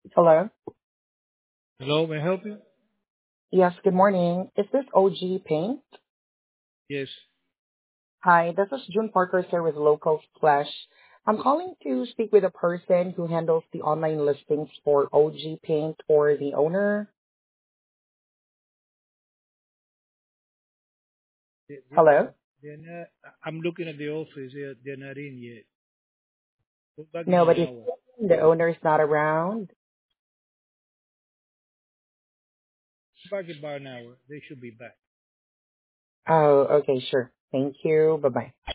Hello. Hello, may I help you? Yes, good morning. Is this OG Paint? Yes. Hi, this is June Parker, sir, with Local Splash. I'm calling to speak with a person who handles the online listings for OG Paint or the owner. They, they, Hello? they're not, I'm looking at the office. They're not in yet. Go back in an Nobody's hour. the owner is not around. Go back in about an hour. They should be back. Oh, okay, sure. Thank you. Bye-bye.